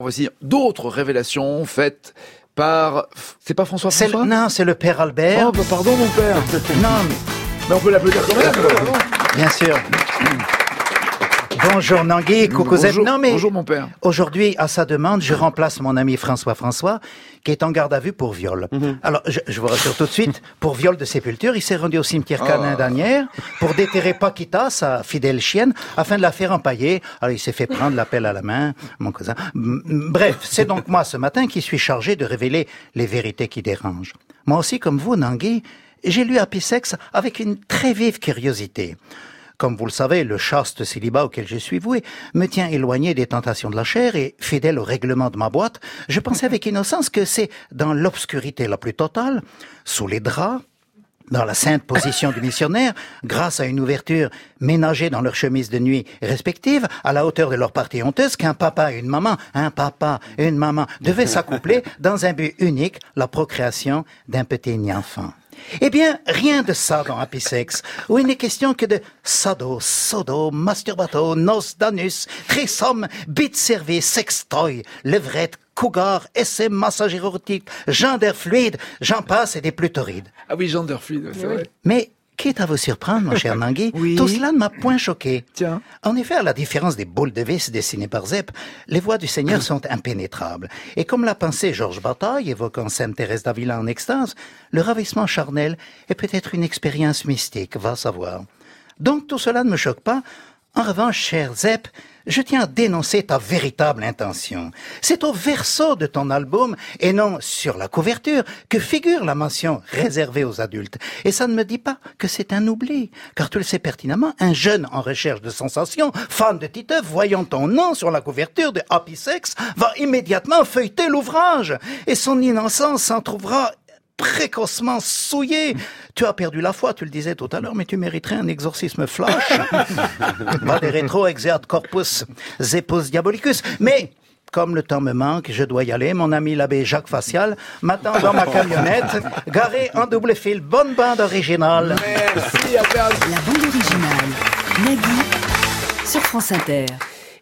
voici d'autres révélations faites par... C'est pas François? Non, c'est le père Albert. Oh, bah pardon mon père. Non, Mais on peut l'applaudir quand même. bien sûr. Bonjour Nangui, coucou Zep. Bonjour, Non mais bonjour mon père. aujourd'hui, à sa demande, je remplace mon ami François, qui est en garde à vue pour viol. Alors, je vous rassure tout de suite, pour viol de sépulture, il s'est rendu au cimetière Canin d'Anières pour déterrer Paquita, sa fidèle chienne, afin de la faire empailler. Alors, il s'est fait prendre la pelle à la main, mon cousin. Bref, c'est donc moi ce matin qui suis chargé de révéler les vérités qui dérangent. Moi aussi, comme vous, Nangui, j'ai lu Happy Sex avec une très vive curiosité. Comme vous le savez, le chaste célibat auquel je suis voué me tient éloigné des tentations de la chair et fidèle au règlement de ma boîte. Je pensais avec innocence que c'est dans l'obscurité la plus totale, sous les draps, dans la sainte position du missionnaire, grâce à une ouverture ménagée dans leurs chemises de nuit respectives, à la hauteur de leur partie honteuse, qu'un papa et une maman devaient s'accoupler dans un but unique, la procréation d'un petit enfant. Eh bien, rien de ça dans Happy Sex, où il n'est question que de sodo, masturbato, nos danus, threesome, bit service, sextoy, levrette, cougar, essai, massage érotique, gender fluide, j'en passe et des plus torrides. Ah oui, gender fluide, c'est vrai. Mais, quitte à vous surprendre, mon cher Nangui, Oui. tout cela ne m'a point choqué. Tiens. En effet, à la différence des boules de vis dessinées par Zep, les voies du Seigneur sont impénétrables. Et comme l'a pensé Georges Bataille, évoquant Sainte Thérèse d'Avila en extase, le ravissement charnel est peut-être une expérience mystique, va savoir. Donc tout cela ne me choque pas. En revanche, cher Zep, je tiens à dénoncer ta véritable intention. C'est au verso de ton album, et non sur la couverture, que figure la mention réservée aux adultes. Et ça ne me dit pas que c'est un oubli, car tu le sais pertinemment, un jeune en recherche de sensations, fan de Titeuf, voyant ton nom sur la couverture de Happy Sex, va immédiatement feuilleter l'ouvrage, et son innocence s'en trouvera précocement souillé. Tu as perdu la foi, tu le disais tout à l'heure, mais tu mériterais un exorcisme flash. Vade retro exert corpus zepus diabolicus. Mais, comme le temps me manque, je dois y aller. Mon ami l'abbé Jacques Facial m'attend dans ma camionnette, garée en double fil. Bonne bande originale. Merci, à bientôt. La bande originale. Nagui sur France Inter.